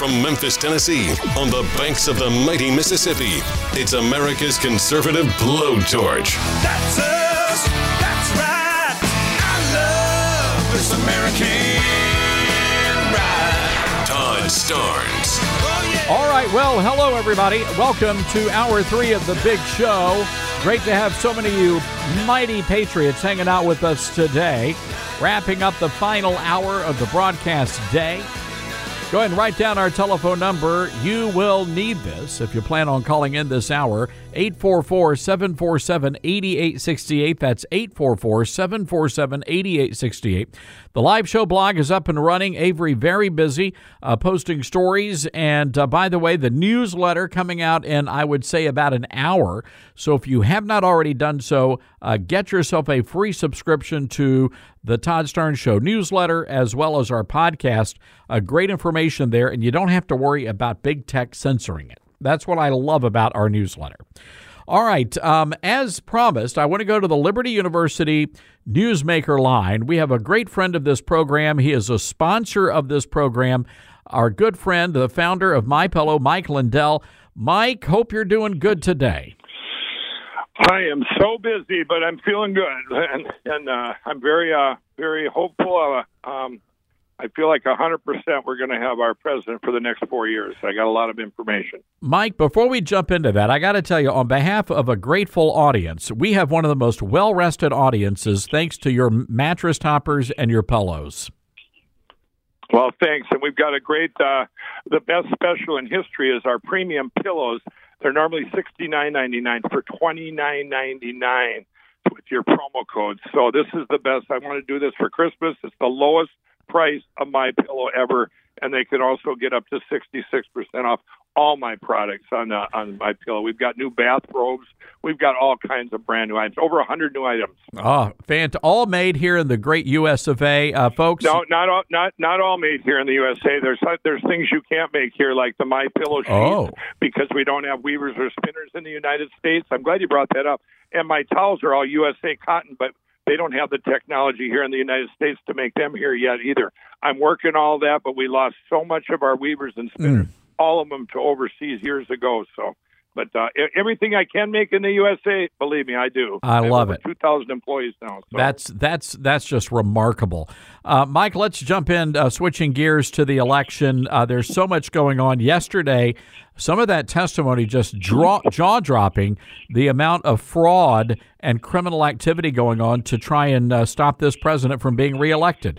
from Memphis, Tennessee, on the banks of the mighty Mississippi, it's America's conservative blowtorch. That's us. That's right. I love this American ride. Todd Starnes. Oh, yeah. All right, well, hello, everybody. Welcome to Hour 3 of the Big Show. Great to have so many of you mighty patriots hanging out with us today. Wrapping up the final hour of the broadcast day. Go ahead and write down our telephone number. You will need this if you plan on calling in this hour. 844-747-8868. That's 844-747-8868. The live show blog is up and running. Avery very busy posting stories. And by the way, the newsletter coming out in, I would say, about an hour. So if you have not already done so, get yourself a free subscription to the Todd Starnes Show newsletter as well as our podcast. Great information there, and you don't have to worry about big tech censoring it. That's what I love about our newsletter. All right, as promised, I want to go to the Liberty University Newsmaker line. We have a great friend of this program. He is a sponsor of this program, our good friend, the founder of MyPillow, Mike Lindell. Mike, hope you're doing good today. I am so busy, but I'm feeling good, and I'm very hopeful. I feel like 100% we're going to have our president for the next 4 years. I got a lot of information. Mike, before we jump into that, I got to tell you, on behalf of a grateful audience, we have one of the most well-rested audiences thanks to your mattress toppers and your pillows. Well, thanks. And we've got a great, the best special in history is our premium pillows. They're normally $69.99 for $29.99 with your promo code. So this is the best. I want to do this for Christmas. It's the lowest price of MyPillow ever, and they can also get up to 66% off all my products on MyPillow. We've got new bathrobes. We've got all kinds of brand new items, over 100 new items. Oh, fantastic. All made here in the great U.S. of A., folks? No, not all made here in the USA. There's things you can't make here, like the MyPillow sheets, because we don't have weavers or spinners in the United States. I'm glad you brought that up. And my towels are all USA cotton, but they don't have the technology here in the United States to make them here yet either. I'm working all that, but we lost so much of our weavers and spinners, all of them to overseas years ago. So, but everything I can make in the USA, believe me, I do. I love it. 2,000 employees now. So. That's just remarkable. Mike, let's jump in, switching gears to the election. There's so much going on. Yesterday, some of that testimony just jaw-dropping, the amount of fraud and criminal activity going on to try and stop this president from being reelected.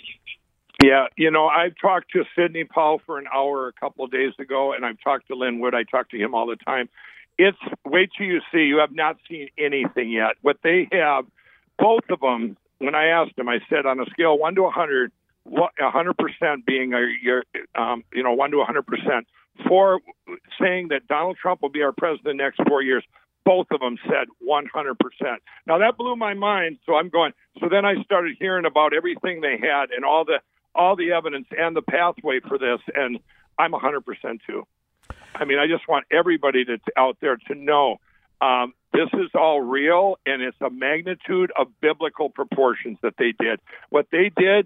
Yeah, I've talked to Sidney Powell for an hour a couple of days ago, and I've talked to Lynn Wood. I talk to him all the time. Wait till you see. You have not seen anything yet. What they have, both of them, when I asked them, I said on a scale 1 to 100, 100% being 1 to 100%, for saying that Donald Trump will be our president the next 4 years, both of them said 100%. Now, that blew my mind, so I'm going. So then I started hearing about everything they had and all the evidence and the pathway for this, and I'm 100% too. I mean, I just want everybody out there to know this is all real, and it's a magnitude of biblical proportions that they did. What they did,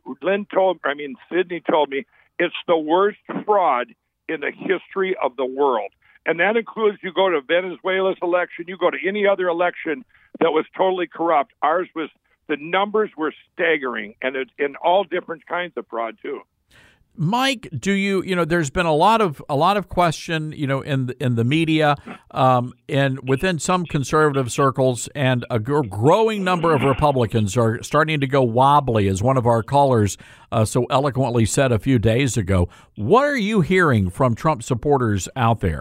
Sidney told me, it's the worst fraud in the history of the world. And that includes, you go to Venezuela's election, you go to any other election that was totally corrupt. Ours was, the numbers were staggering, and it's in all different kinds of fraud too. Mike, there's been a lot of question, in the media, and within some conservative circles, and a growing number of Republicans are starting to go wobbly, as one of our callers so eloquently said a few days ago. What are you hearing from Trump supporters out there?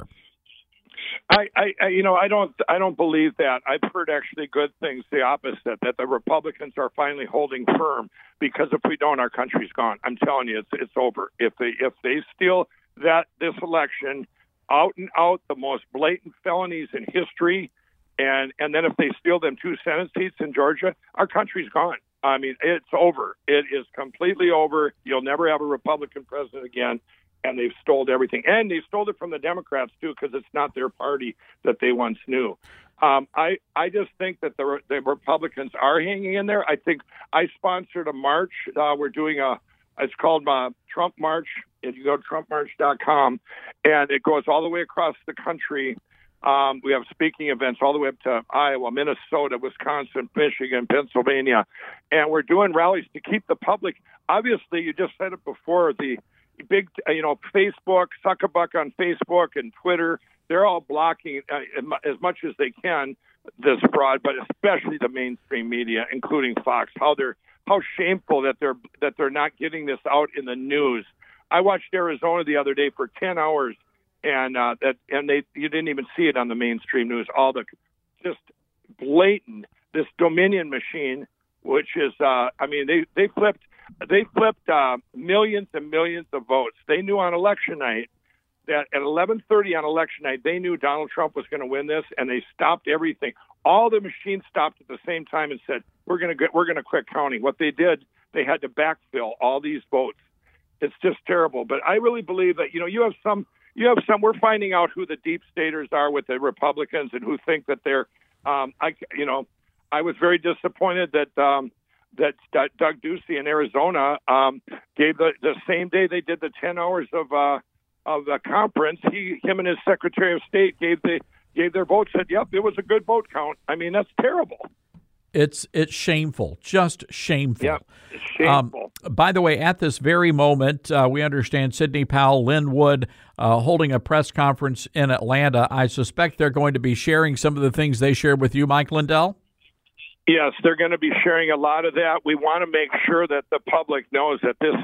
I don't believe that. I've heard actually good things, the opposite, that the Republicans are finally holding firm, because if we don't, our country's gone. I'm telling you, it's over. If they steal this election out and out, the most blatant felonies in history, and then if they steal them 2 Senate seats in Georgia, our country's gone. I mean, it's over. It is completely over. You'll never have a Republican president again. And they've stole everything. And they stole it from the Democrats, too, because it's not their party that they once knew. I just think that the Republicans are hanging in there. I think I sponsored a march. We're doing a It's called Trump March. If you go to TrumpMarch.com, and it goes all the way across the country. We have speaking events all the way up to Iowa, Minnesota, Wisconsin, Michigan, Pennsylvania, and we're doing rallies to keep the public. Obviously, you just said it before, the big, Facebook, Suck-a-Buck on Facebook and Twitter, they're all blocking as much as they can this fraud, but especially the mainstream media, including Fox. How shameful that they're not getting this out in the news. I watched Arizona the other day for 10 hours, and you didn't even see it on the mainstream news. All the just blatant, this Dominion machine, which is they flipped millions and millions of votes. They knew on election night that at 11:30 on election night, they knew Donald Trump was going to win this, and they stopped everything. All the machines stopped at the same time and said, "We're going to quit counting." What they did, they had to backfill all these votes. It's just terrible. But I really believe that you have some. We're finding out who the deep staters are with the Republicans and who think that they're. I was very disappointed that Doug Ducey in Arizona gave the same day they did the 10 hours of the conference. Him and his Secretary of State gave their vote. Said, "Yep, it was a good vote count." I mean, that's terrible. It's shameful, just shameful. Yep, it's shameful. By the way, at this very moment, we understand Sidney Powell, Lin Wood, holding a press conference in Atlanta. I suspect they're going to be sharing some of the things they shared with you, Mike Lindell. Yes, they're going to be sharing a lot of that. We want to make sure that the public knows that this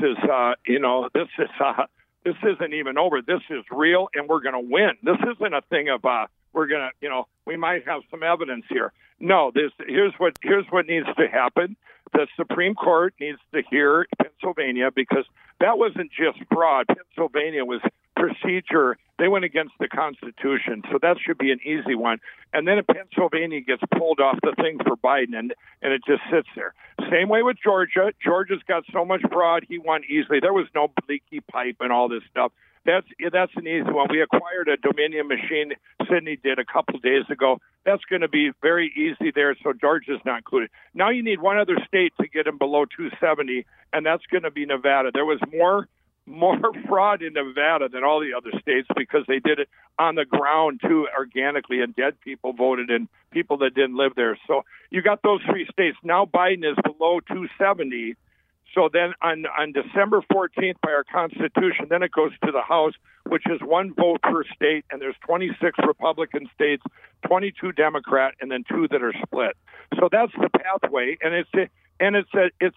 isn't even over. This is real, and we're going to win. This isn't a thing of we're going to, we might have some evidence here. No, here's what needs to happen. The Supreme Court needs to hear Pennsylvania, because that wasn't just fraud. Pennsylvania was procedure. They went against the Constitution, so that should be an easy one. And then if Pennsylvania gets pulled off the thing for Biden, and it just sits there. Same way with Georgia. Georgia's got so much fraud, he won easily. There was no leaky pipe and all this stuff. That's an easy one. We acquired a Dominion machine. Sydney did a couple days ago. That's going to be very easy there, so Georgia's not included. Now you need one other state to get them below 270, and that's going to be Nevada. There was more fraud in Nevada than all the other states because they did it on the ground, too, organically, and dead people voted and people that didn't live there. So you got those three states. Now Biden is below 270. So then on December 14th, by our Constitution, then it goes to the House, which is one vote per state, and there's 26 Republican states, 22 Democrat, and then 2 that are split. So that's the pathway, and it's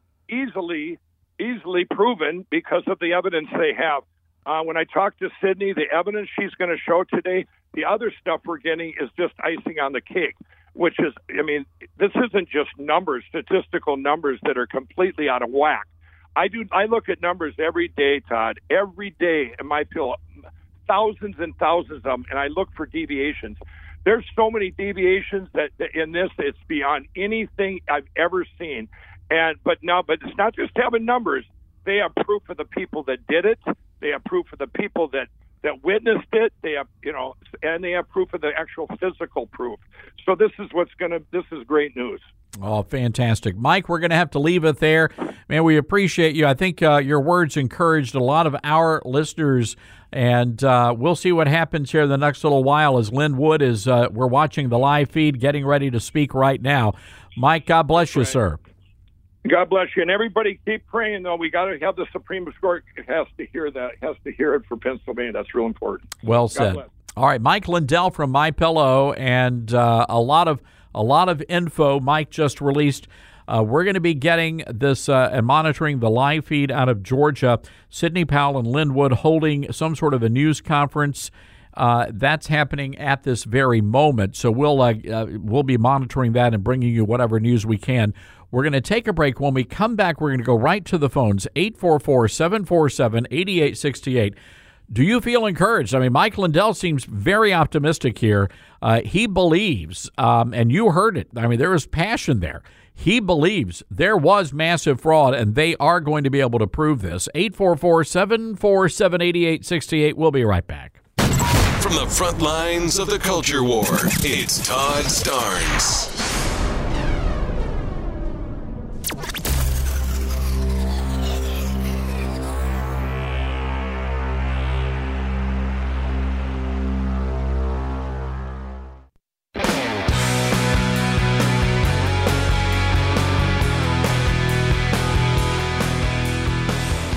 easily proven because of the evidence they have. When I talked to Sydney, the evidence she's going to show today, the other stuff we're getting is just icing on the cake. Which is, this isn't just numbers, statistical numbers that are completely out of whack. I look at numbers every day, Todd, every day, and I feel thousands and thousands of them, and I look for deviations. There's so many deviations that in this, it's beyond anything I've ever seen. But it's not just having numbers. They have proof of the people that did it. They have proof of the people that witnessed it. They have, and they have proof of the actual physical proof. So this is great news. Oh, fantastic. Mike, we're going to have to leave it there. Man, we appreciate you. I think your words encouraged a lot of our listeners, and we'll see what happens here in the next little while as Lin Wood is, we're watching the live feed, getting ready to speak right now. Mike, God bless you, sir. God bless you. And everybody keep praying, though. We got to have the Supreme Court has to hear that, has to hear it for Pennsylvania. That's real important. Well said. All right, Mike Lindell from MyPillow, and a lot of info Mike just released. We're going to be getting this and monitoring the live feed out of Georgia. Sidney Powell and Lin Wood holding some sort of a news conference. That's happening at this very moment. So we'll be monitoring that and bringing you whatever news we can. We're going to take a break. When we come back, we're going to go right to the phones, 844-747-8868. Do you feel encouraged? Mike Lindell seems very optimistic here. He believes, and you heard it, there is passion there. He believes there was massive fraud, and they are going to be able to prove this. 844-747-8868. We'll be right back. From the front lines of the culture war, it's Todd Starnes.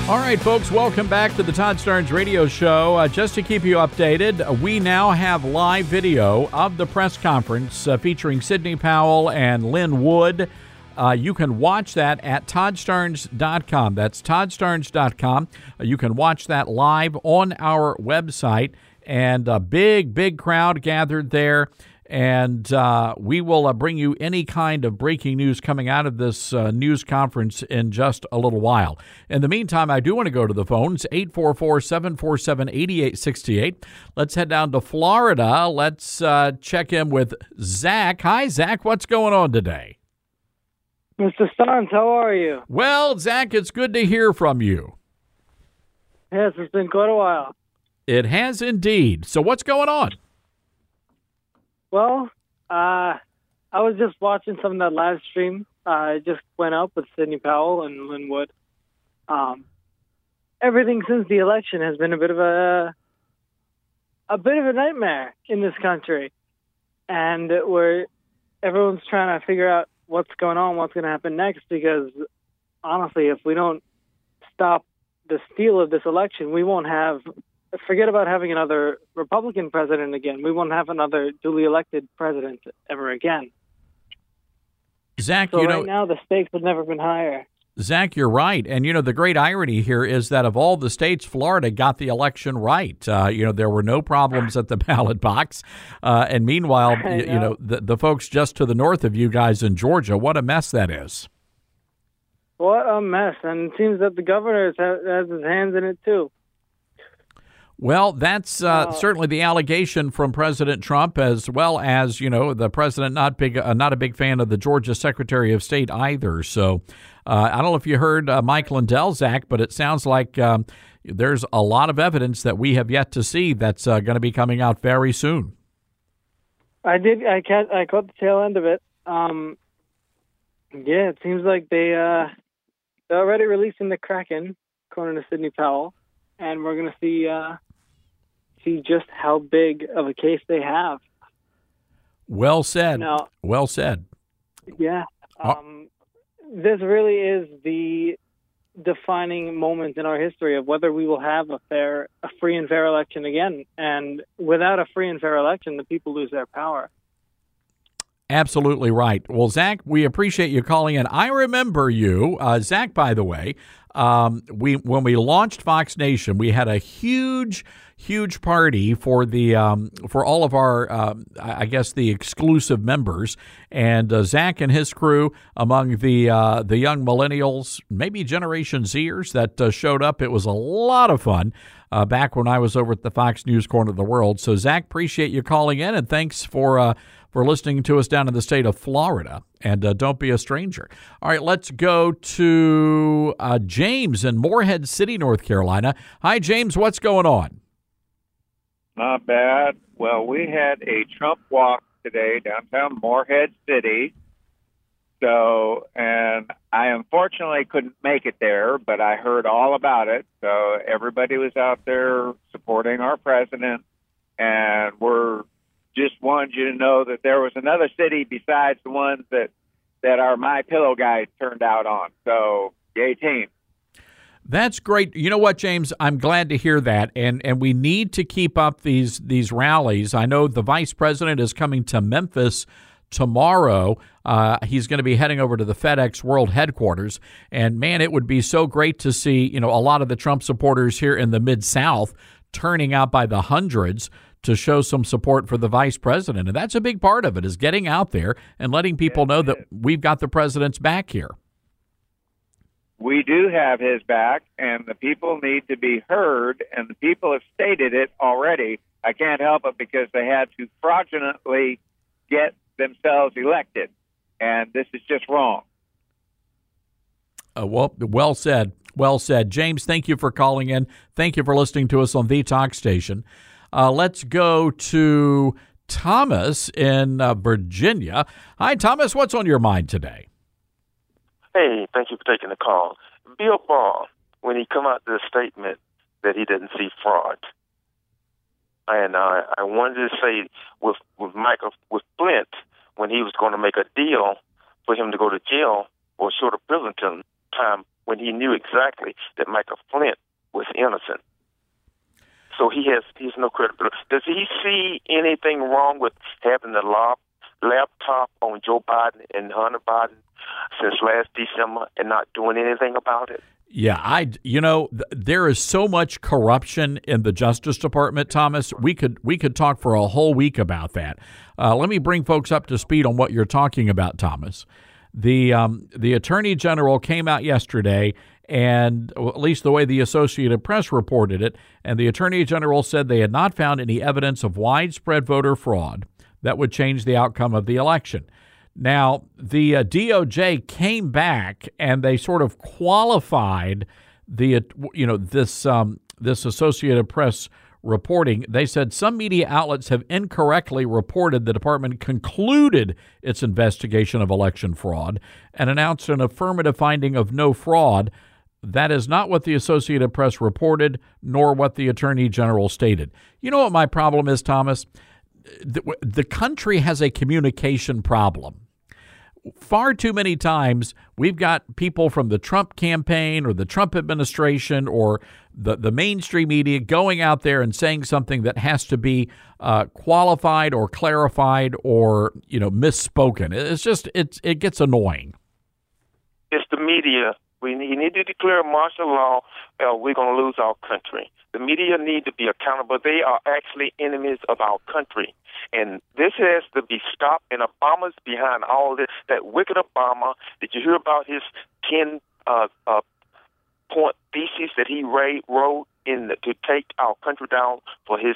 All right, folks, welcome back to the Todd Starnes Radio Show. Just to keep you updated, we now have live video of the press conference featuring Sidney Powell and Lynn Wood. You can watch that at ToddStarnes.com. That's ToddStarnes.com. You can watch that live on our website. And a big crowd gathered there. And we will bring you any kind of breaking news coming out of this news conference in just a little while. In the meantime, I do want to go to the phones, 844-747-8868. Let's head down to Florida. Let's check in with Zach. Hi, Zach. What's going on today? Mr. Starnes, how are you? Well, Zach, it's good to hear from you. Yes, it's been quite a while. It has indeed. So what's going on? Well, I was just watching some of that live stream. It just went up with Sidney Powell and Lynn Wood. Everything since the election has been a bit of a nightmare in this country, and where everyone's trying to figure out what's going on, what's going to happen next. Because honestly, if we don't stop the steal of this election, we won't have. Forget about having another Republican president again. We won't have another duly elected president ever again. Zach, so right now the stakes have never been higher. Zach, you're right. And, the great irony here is that of all the states, Florida got the election right. There were no problems at the ballot box. And meanwhile, the folks just to the north of you guys in Georgia, what a mess that is. What a mess. And it seems that the governor has his hands in it, too. Well, that's certainly the allegation from President Trump, as well as, the president not a big fan of the Georgia Secretary of State either. So I don't know if you heard Mike Lindell, Zach, but it sounds like there's a lot of evidence that we have yet to see that's going to be coming out very soon. I did. I caught the tail end of it. It seems like they're already releasing the Kraken, according to Sidney Powell, and we're going to see just how big of a case they have. Well said. Well said. Yeah. This really is the defining moment in our history of whether we will have a free and fair election again. And without a free and fair election, the people lose their power. Absolutely right. Well, Zach, we appreciate you calling in. I remember you, Zach, by the way, when we launched Fox Nation, we had a huge party for the for all of our I guess the exclusive members, and Zach and his crew, among the young millennials, maybe Generation Zers that showed up. It was a lot of fun back when I was over at the Fox News Corner of the World. So Zach, appreciate you calling in, and thanks for listening to us down in the state of Florida. And don't be a stranger. All right, let's go to James in Morehead City, North Carolina. Hi, James. What's going on? Not bad. Well, we had a Trump walk today downtown Morehead City. So, and I unfortunately couldn't make it there, but I heard all about it. So everybody was out there supporting our president, and we're just wanted you to know that there was another city besides the ones that our My Pillow guys turned out on. So, yay team. That's great. You know what, James? I'm glad to hear that, and we need to keep up these rallies. I know the vice president is coming to Memphis tomorrow. He's going to be heading over to the FedEx World headquarters, and man, it would be so great to see a lot of the Trump supporters here in the Mid-South turning out by the hundreds to show some support for the vice president. And that's a big part of it, is getting out there and letting people know that we've got the president's back here. We do have his back, and the people need to be heard, and the people have stated it already. I can't help it because they had to fraudulently get themselves elected, and this is just wrong. Well said. Well said. James, thank you for calling in. Thank you for listening to us on the Talk Station. Let's go to Thomas in Virginia. Hi, Thomas. What's on your mind today? Hey, thank you for taking the call. Bill Barr, when he come out with a statement that he didn't see fraud, and I wanted to say with Flint, when he was going to make a deal for him to go to jail or short of prison time when he knew exactly that Michael Flint was innocent. So he's no credibility. Does he see anything wrong with having the laptop on Joe Biden and Hunter Biden since last December and not doing anything about it? Yeah, there is so much corruption in the Justice Department, Thomas. We could talk for a whole week about that. Let me bring folks up to speed on what you're talking about, Thomas. The Attorney General came out yesterday, and at least the way the Associated Press reported it, and the Attorney General said they had not found any evidence of widespread voter fraud that would change the outcome of the election. Now, the DOJ came back and they sort of qualified this Associated Press reporting. They said some media outlets have incorrectly reported the department concluded its investigation of election fraud and announced an affirmative finding of no fraud. That is not what the Associated Press reported, nor what the Attorney General stated. You know what my problem is, Thomas? The country has a communication problem. Far too many times we've got people from the Trump campaign or the Trump administration or the mainstream media going out there and saying something that has to be qualified or clarified or misspoken. It's just it gets annoying. It's the media. We need to declare martial law, or we're going to lose our country. The media need to be accountable. They are actually enemies of our country. And this has to be stopped, and Obama's behind all this. That wicked Obama, did you hear about his 10-point thesis that he wrote to take our country down for his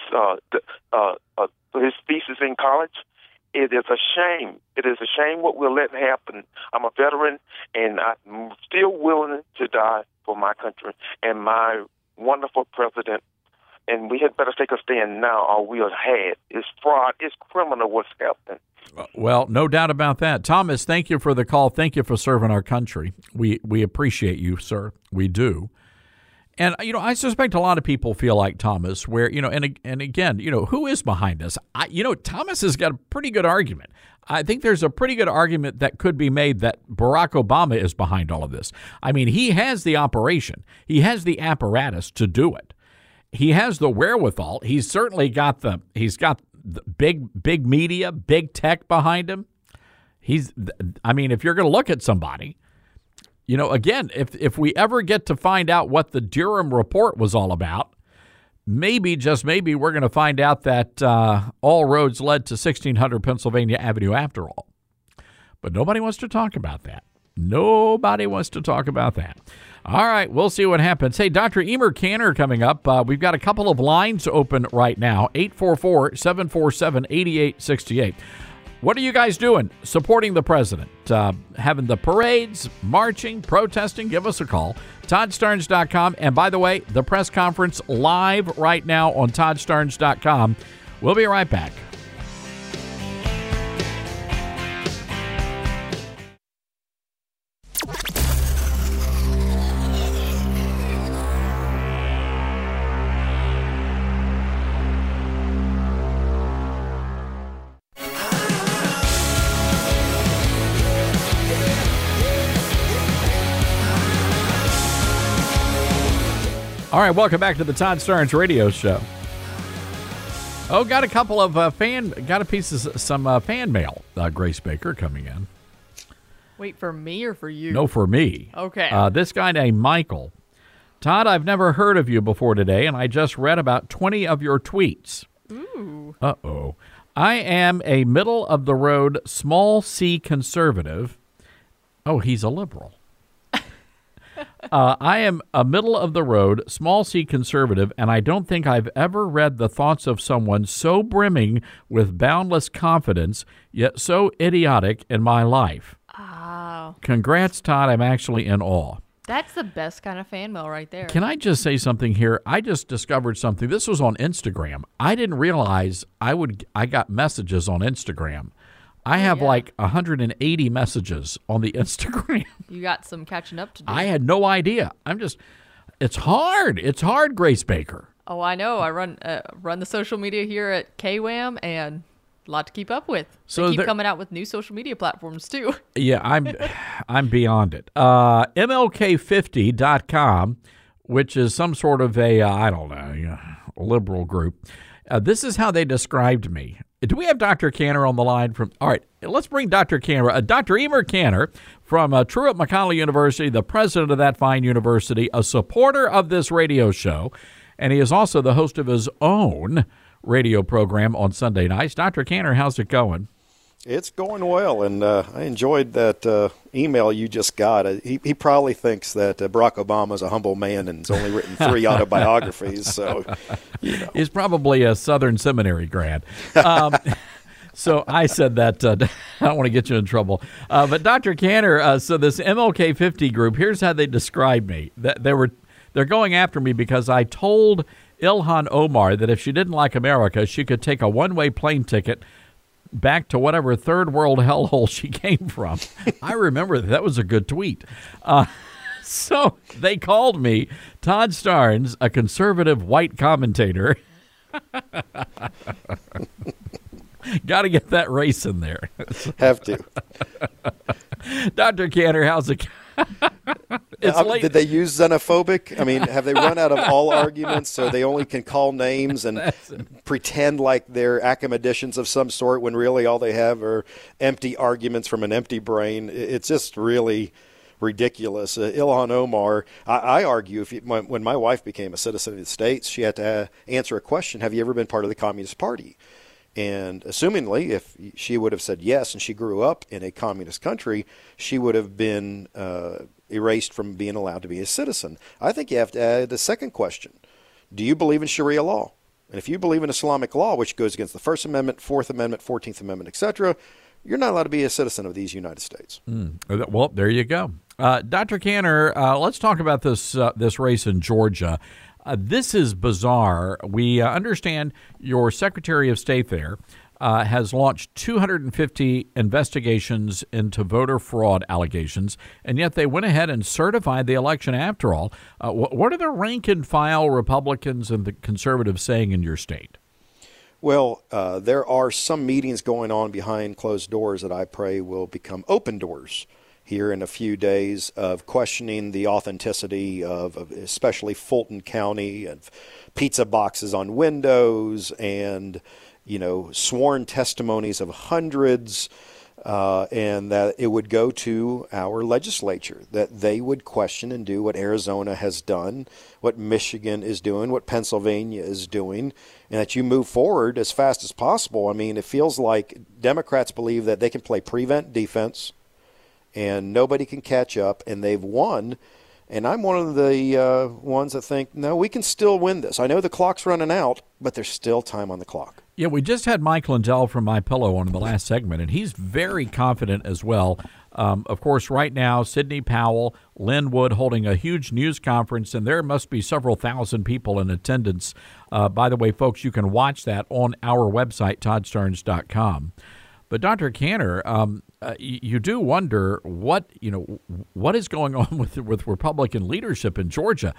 thesis in college? It is a shame. It is a shame what we're letting happen. I'm a veteran, and I'm still willing to die for my country and my wonderful president. And we had better take a stand now, or we'll have. It's fraud. It's criminal what's happening. Well, no doubt about that. Thomas, thank you for the call. Thank you for serving our country. We appreciate you, sir. We do. And, I suspect a lot of people feel like Thomas, where, and again, who is behind us? Thomas has got a pretty good argument. I think there's a pretty good argument that could be made that Barack Obama is behind all of this. I mean, he has the operation. He has the apparatus to do it. He has the wherewithal. He's certainly got the big media, big tech behind him. If you're going to look at somebody, again, if we ever get to find out what the Durham report was all about, maybe, just maybe, we're going to find out that all roads led to 1600 Pennsylvania Avenue after all. But nobody wants to talk about that. Nobody wants to talk about that. All right, we'll see what happens. Hey, Dr. Emer Canner coming up. We've got a couple of lines open right now, 844-747-8868. What are you guys doing supporting the president? Having the parades, marching, protesting? Give us a call. ToddStarnes.com. And by the way, the press conference live right now on ToddStarnes.com. We'll be right back. All right, welcome back to the Todd Starnes Radio Show. Oh, got a couple of some fan mail. Grace Baker coming in. Wait, for me or for you? No, for me. Okay. This guy named Michael. Todd, I've never heard of you before today, and I just read about 20 of your tweets. Ooh. Uh-oh. I am a middle-of-the-road, small C conservative. Oh, he's a liberal. I am a middle-of-the-road, small C conservative, and I don't think I've ever read the thoughts of someone so brimming with boundless confidence, yet so idiotic in my life. Oh. Congrats, Todd. I'm actually in awe. That's the best kind of fan mail right there. Can I just say something here? I just discovered something. This was on Instagram. I didn't realize I got messages on Instagram. I have like 180 messages on the Instagram. You got some catching up to do. I had no idea. It's hard. It's hard, Grace Baker. Oh, I know. I run the social media here at KWAM, and A lot to keep up with. So They keep coming out with new social media platforms, too. Yeah, I'm beyond it. MLK50.com, which is some sort of a, I don't know, liberal group. This is how they described me. Do we have Dr. Cantor on the line from? All right, let's bring Dr. Cantor. Dr. Emer Cantor from Truett McConnell University, the president of that fine university, a supporter of this radio show, and he is also the host of his own radio program on Sunday nights. Dr. Cantor, how's it going? It's going well, and I enjoyed that email you just got. He probably thinks that Barack Obama is a humble man and has only written 3 autobiographies. So, He's probably a Southern Seminary grad. So I said that I don't want to get you in trouble. But Dr. Cantor, so this MLK 50 group, here's how they described me. They're going after me because I told Ilhan Omar that if she didn't like America, she could take a one-way plane ticket back to whatever third world hellhole she came from. I remember that was a good tweet. So they called me Todd Starnes, a conservative white commentator. Got to get that race in there. Have to. Dr. Cantor, how's it? It's late. Did they use xenophobic? I mean, have they run out of all arguments so they only can call names and pretend like they're academicians of some sort when really all they have are empty arguments from an empty brain? It's just really ridiculous. Ilhan Omar, I argue, when my wife became a citizen of the States, she had to answer a question, have you ever been part of the Communist Party? And assumingly, if she would have said yes and she grew up in a communist country, she would have been erased from being allowed to be a citizen. I think you have to add a second question. Do you believe in Sharia law? And if you believe in Islamic law, which goes against the First Amendment, Fourth Amendment, 14th Amendment, etc., you're not allowed to be a citizen of these United States. Well, there you go. Dr. Cantor, let's talk about this race in Georgia. This is bizarre. We understand your Secretary of State there has launched 250 investigations into voter fraud allegations, and yet they went ahead and certified the election after all. What are the rank-and-file Republicans and the conservatives saying in your state? Well, there are some meetings going on behind closed doors that I pray will become open doors here in a few days of questioning the authenticity of especially Fulton County and pizza boxes on windows and, sworn testimonies of hundreds, and that it would go to our legislature, that they would question and do what Arizona has done, what Michigan is doing, what Pennsylvania is doing, and that you move forward as fast as possible. I mean, it feels like Democrats believe that they can play prevent defense and nobody can catch up, and they've won. And I'm one of the ones that think, no, we can still win this. I know the clock's running out, but there's still time on the clock. Yeah, we just had Mike Lindell from MyPillow on in the last segment, and he's very confident as well. Of course, right now, Sidney Powell, Lynn Wood holding a huge news conference, and there must be several thousand people in attendance. By the way, folks, you can watch that on our website, toddstarnes.com. But Dr. Cantor, you do wonder what is going on with Republican leadership in Georgia.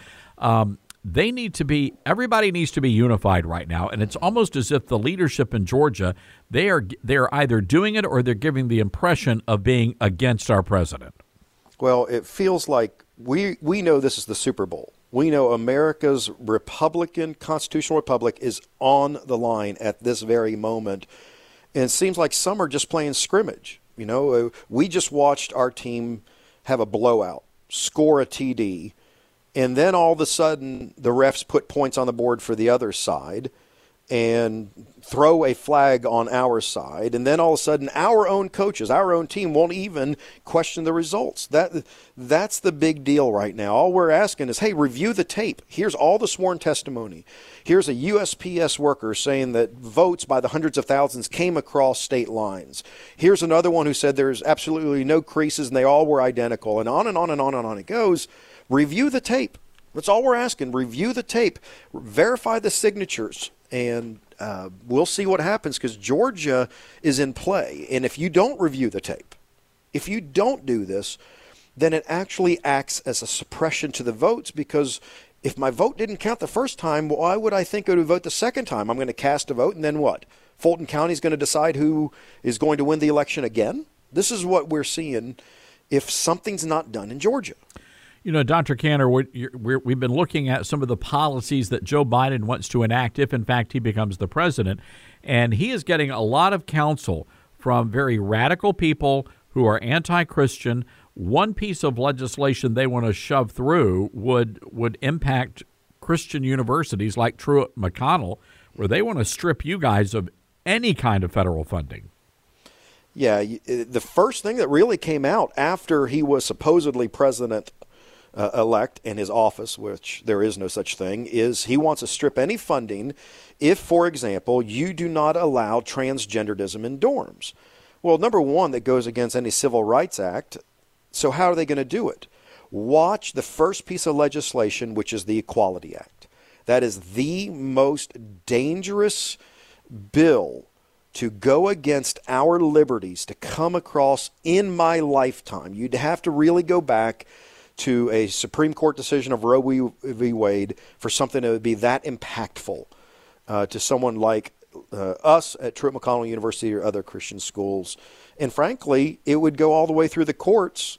Everybody needs to be unified right now, and it's almost as if the leadership in Georgia, they're either doing it or they're giving the impression of being against our president. Well, it feels like we know this is the Super Bowl. We know America's Republican constitutional republic is on the line at this very moment. And it seems like some are just playing scrimmage. We just watched our team have a blowout, score a TD, and then all of a sudden the refs put points on the board for the other side and throw a flag on our side. And then all of a sudden our own coaches, our own team won't even question the results. That's the big deal right now. All we're asking is, hey, review the tape. Here's all the sworn testimony. Here's a USPS worker saying that votes by the hundreds of thousands came across state lines. Here's another one who said there's absolutely no creases and they all were identical. And on and on and on and on it goes. Review the tape. That's all we're asking. Review the tape. Verify the signatures. And we'll see what happens because Georgia is in play. And if you don't review the tape, if you don't do this, then it actually acts as a suppression to the votes because if my vote didn't count the first time, why would I think I would vote the second time? I'm going to cast a vote and then what? Fulton County is going to decide who is going to win the election again? This is what we're seeing if something's not done in Georgia. You know, Dr. Cantor, we've been looking at some of the policies that Joe Biden wants to enact if, in fact, he becomes the president. And he is getting a lot of counsel from very radical people who are anti-Christian. One piece of legislation they want to shove through would impact Christian universities like Truett McConnell, where they want to strip you guys of any kind of federal funding. Yeah, the first thing that really came out after he was supposedly president-elect in his office, which there is no such thing, is he wants to strip any funding if, for example, you do not allow transgenderism in dorms. Well, number one, that goes against any Civil Rights Act. So how are they going to do it? Watch the first piece of legislation, which is the Equality Act. That is the most dangerous bill to go against our liberties to come across in my lifetime. You'd have to really go back to a Supreme Court decision of Roe v. Wade for something that would be that impactful to someone like us at Truett McConnell University or other Christian schools. And frankly, it would go all the way through the courts.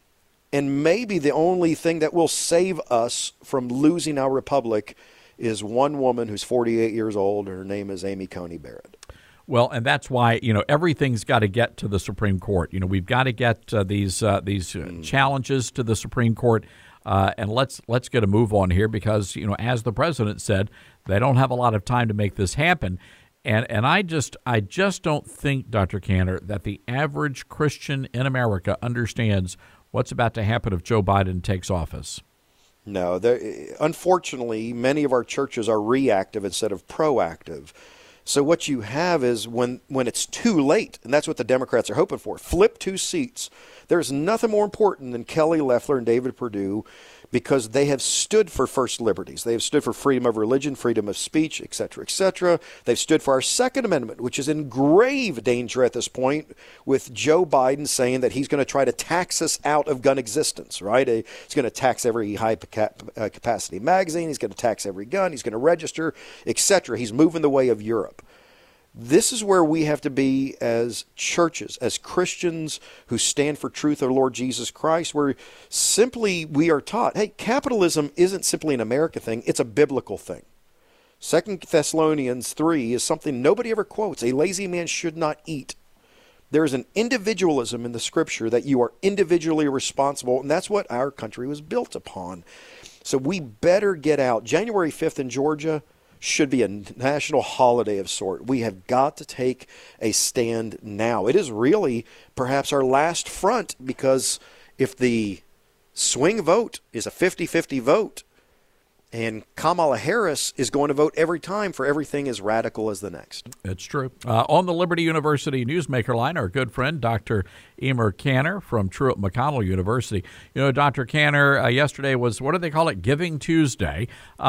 And maybe the only thing that will save us from losing our republic is one woman who's 48 years old. Her name is Amy Coney Barrett. Well, and that's why, everything's got to get to the Supreme Court. We've got to get these challenges to the Supreme Court, and let's get a move on here because, as the president said, they don't have a lot of time to make this happen. And I just don't think, Dr. Cantor, that the average Christian in America understands what's about to happen if Joe Biden takes office. No, unfortunately, many of our churches are reactive instead of proactive. So what you have is when it's too late, and that's what the Democrats are hoping for, flip two seats. There's nothing more important than Kelly Loeffler and David Perdue because they have stood for first liberties. They have stood for freedom of religion, freedom of speech, et cetera, et cetera. They've stood for our Second Amendment, which is in grave danger at this point with Joe Biden saying that he's going to try to tax us out of gun existence, right? He's going to tax every high-capacity magazine. He's going to tax every gun. He's going to register, et cetera. He's moving the way of Europe. This is where we have to be as churches, as Christians who stand for truth of the Lord Jesus Christ, where simply we are taught, hey, capitalism isn't simply an America thing, it's a biblical thing. 2 Thessalonians 3 is something nobody ever quotes. A lazy man should not eat. There is an individualism in the Scripture that you are individually responsible, and that's what our country was built upon. So we better get out. January 5th in Georgia should be a national holiday of sort. We have got to take a stand now. It is really perhaps our last front because if the swing vote is a 50-50 vote and Kamala Harris is going to vote every time for everything as radical as the next. It's true. On the Liberty University Newsmaker line, our good friend, Dr. Emer Cantor from Truett McConnell University. Dr. Cantor, yesterday was, what do they call it, Giving Tuesday.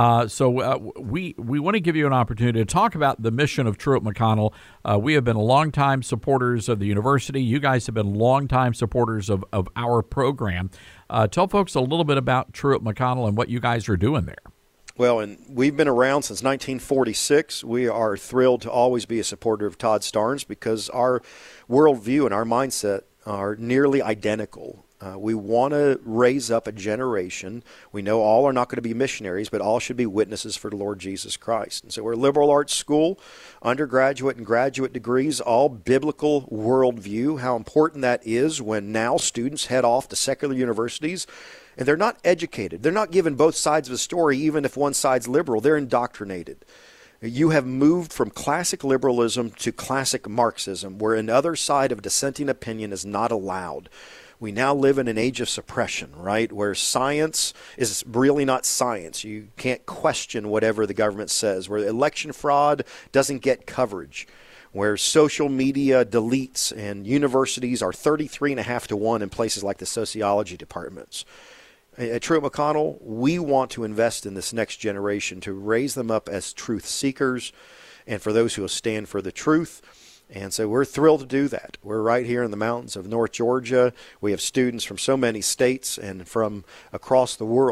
So we want to give you an opportunity to talk about the mission of Truett McConnell. We have been longtime supporters of the university. You guys have been longtime supporters of our program. Tell folks a little bit about Truett McConnell and what you guys are doing there. Well, and we've been around since 1946. We are thrilled to always be a supporter of Todd Starnes because our worldview and our mindset are nearly identical. We want to raise up a generation. We know all are not going to be missionaries, but all should be witnesses for the Lord Jesus Christ. And so we're a liberal arts school, undergraduate and graduate degrees, all biblical worldview, how important that is when now students head off to secular universities and they're not educated. They're not given both sides of the story, even if one side's liberal. They're indoctrinated. You have moved from classic liberalism to classic Marxism, where another side of dissenting opinion is not allowed. We now live in an age of suppression, right, where science is really not science. You can't question whatever the government says, where election fraud doesn't get coverage, where social media deletes and universities are 33.5 to 1 in places like the sociology departments. At Truett McConnell, we want to invest in this next generation to raise them up as truth seekers and for those who will stand for the truth. And so we're thrilled to do that. We're right here in the mountains of North Georgia. We have students from so many states and from across the world.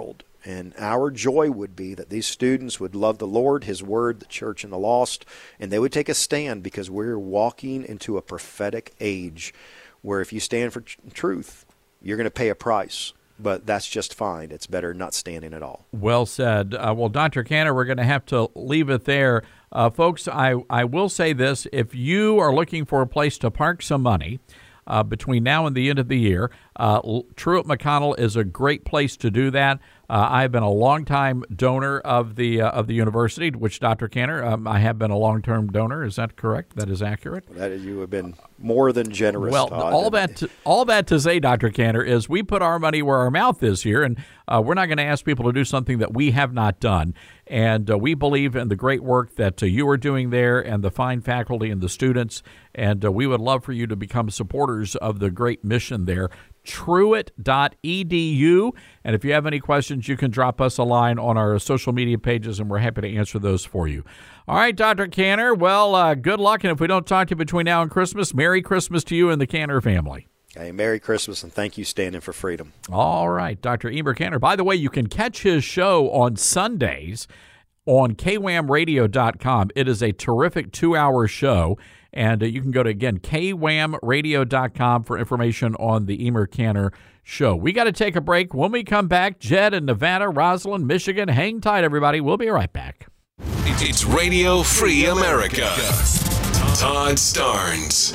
And our joy would be that these students would love the Lord, His Word, the church, and the lost, and they would take a stand, because we're walking into a prophetic age where if you stand for truth, you're going to pay a price. But that's just fine. It's better not standing at all. Well said. Well, Dr. Cantor, we're going to have to leave it there. Folks, I will say this. If you are looking for a place to park some money between now and the end of the year, Truett McConnell is a great place to do that. I've been a longtime donor of the university, which Dr. Cantor, I have been a long-term donor. Is that correct? That is accurate? You have been more than generous, Well, Todd. all that to say, Dr. Cantor, is we put our money where our mouth is here, and we're not going to ask people to do something that we have not done. And we believe in the great work that you are doing there and the fine faculty and the students, and we would love for you to become supporters of the great mission there. Truett.edu. And if you have any questions, you can drop us a line on our social media pages, and we're happy to answer those for you. All right, Dr. Cantor, well, good luck. And if we don't talk to you between now and Christmas, Merry Christmas to you and the Cantor family. Hey, Merry Christmas, and thank you, Standing for Freedom. All right, Dr. Emer Cantor. By the way, you can catch his show on Sundays on kwamradio.com. It is a terrific 2-hour show. And you can go to, again, kwamradio.com for information on the Emer Cantor show. We got to take a break. When we come back, Jed in Nevada, Roslyn, Michigan. Hang tight, everybody. We'll be right back. It's Radio Free America. Todd Starnes.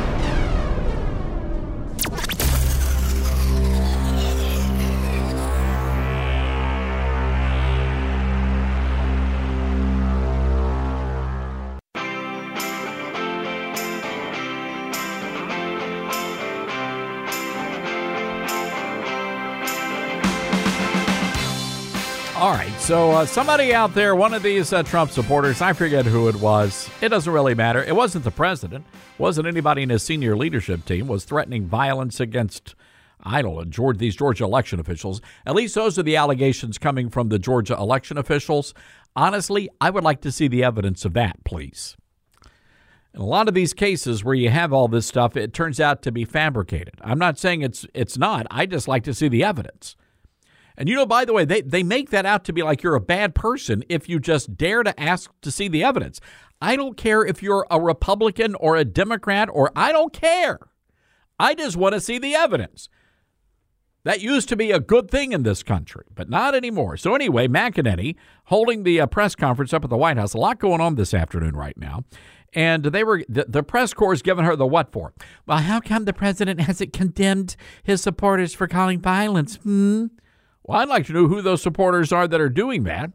All right, so somebody out there, one of these Trump supporters, I forget who it was. It doesn't really matter. It wasn't the president. It wasn't anybody in his senior leadership team. Was threatening violence against, I don't know, these Georgia election officials. At least those are the allegations coming from the Georgia election officials. Honestly, I would like to see the evidence of that, please. In a lot of these cases where you have all this stuff, it turns out to be fabricated. I'm not saying it's not. I just like to see the evidence. And, you know, by the way, they make that out to be like you're a bad person if you just dare to ask to see the evidence. I don't care if you're a Republican or a Democrat, or I don't care. I just want to see the evidence. That used to be a good thing in this country, but not anymore. So anyway, McEnany holding the press conference up at the White House. A lot going on this afternoon right now. And they were the press corps is giving her the what for. Well, how come the president hasn't condemned his supporters for calling violence? Well, I'd like to know who those supporters are that are doing that.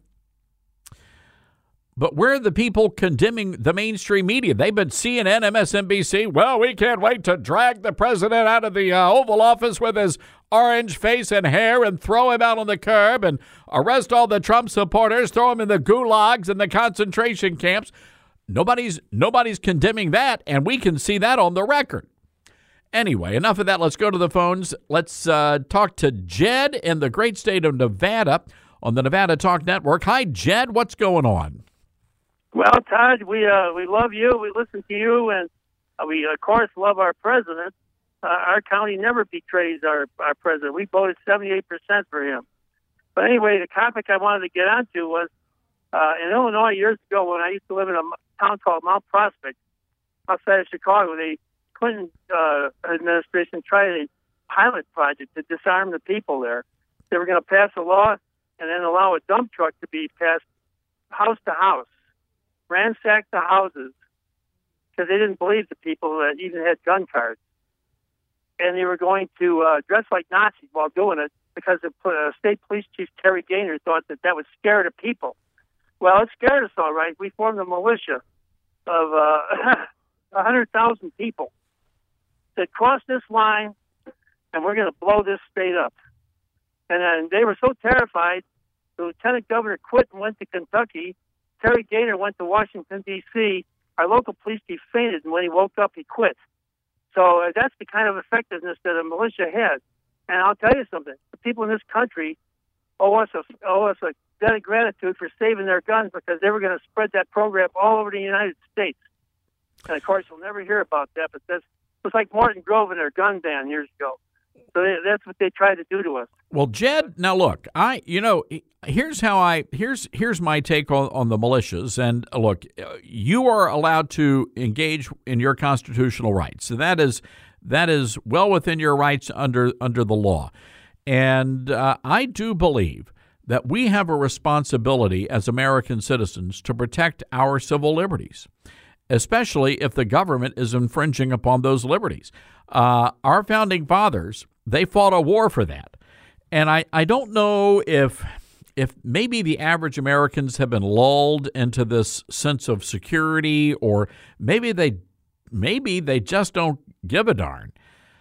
But where are the people condemning the mainstream media? They've been CNN, MSNBC. Well, we can't wait to drag the president out of the Oval Office with his orange face and hair and throw him out on the curb and arrest all the Trump supporters, throw them in the gulags and the concentration camps. Nobody's condemning that, and we can see that on the record. Anyway, enough of that. Let's go to the phones. Let's talk to Jed in the great state of Nevada on the Nevada Talk Network. Hi, Jed. What's going on? Well, Todd, we love you. We listen to you, and we, of course, love our president. Our county never betrays our president. We voted 78% for him. But anyway, the topic I wanted to get onto was in Illinois years ago when I used to live in a town called Mount Prospect outside of Chicago. The Clinton administration tried a pilot project to disarm the people there. They were going to pass a law and then allow a dump truck to be passed house to house, ransack the houses, because they didn't believe the people that even had gun cards. And they were going to dress like Nazis while doing it because the state police chief, Terry Gaynor, thought that would scare the people. Well, it scared us all right. We formed a militia of 100,000 people that crossed this line, and we're going to blow this state up. And then they were so terrified, the lieutenant governor quit and went to Kentucky. Terry Gaynor went to Washington, D.C. Our local police chief fainted, and when he woke up, he quit. So that's the kind of effectiveness that a militia has. And I'll tell you something. The people in this country owe us a debt of gratitude for saving their guns, because they were going to spread that program all over the United States. And, of course, you'll never hear about that, but it was like Morton Grove and their gun ban years ago. So that's what they try to do to us. Well, Jed, now look, here's my take on the militias. And look, you are allowed to engage in your constitutional rights. So that is well within your rights under the law. And I do believe that we have a responsibility as American citizens to protect our civil liberties, especially if the government is infringing upon those liberties. Our founding fathers, they fought a war for that. And I don't know if maybe the average Americans have been lulled into this sense of security, or maybe they just don't give a darn.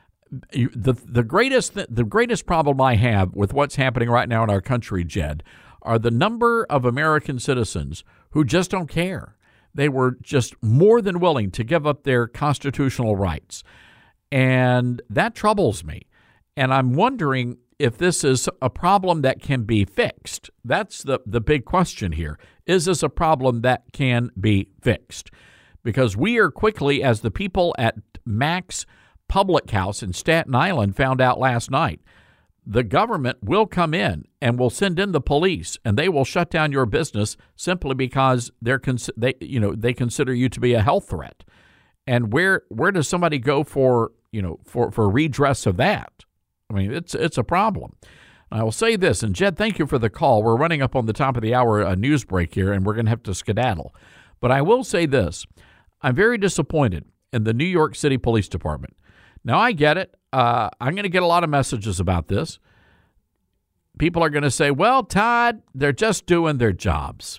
The greatest problem I have with what's happening right now in our country, Jed, are the number of American citizens who just don't care. They were just more than willing to give up their constitutional rights. And that troubles me. And I'm wondering if this is a problem that can be fixed. That's the big question here. Is this a problem that can be fixed? Because we are quickly, as the people at Mac's Public House in Staten Island found out last night, the government will come in and will send in the police, and they will shut down your business simply because they consider you to be a health threat. And where does somebody go for redress of that? I mean, it's a problem. I will say this, and Jed, thank you for the call. We're running up on the top of the hour, a news break here, and we're going to have to skedaddle. But I will say this. I'm very disappointed in the New York City Police Department. Now, I get it. I'm going to get a lot of messages about this. People are going to say, well, Todd, they're just doing their jobs.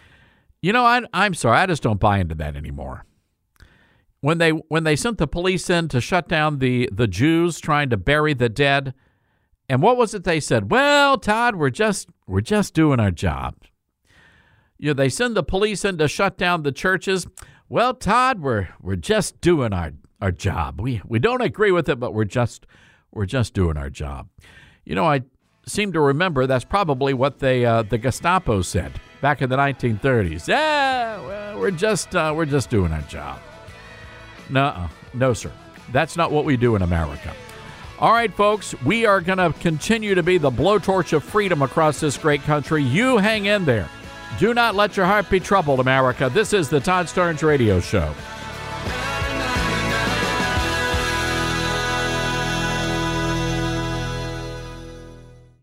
I'm sorry. I just don't buy into that anymore. When they sent the police in to shut down the Jews trying to bury the dead, and what was it they said? Well, Todd, we're just doing our job. They send the police in to shut down the churches. Well, Todd, we're just doing our job. We don't agree with it, but we're just doing our job. I seem to remember that's probably what the Gestapo said back in the 1930s. Yeah, well, we're just doing our job. No, sir. That's not what we do in America. All right, folks, we are going to continue to be the blowtorch of freedom across this great country. You hang in there. Do not let your heart be troubled, America. This is the Todd Starnes Radio Show.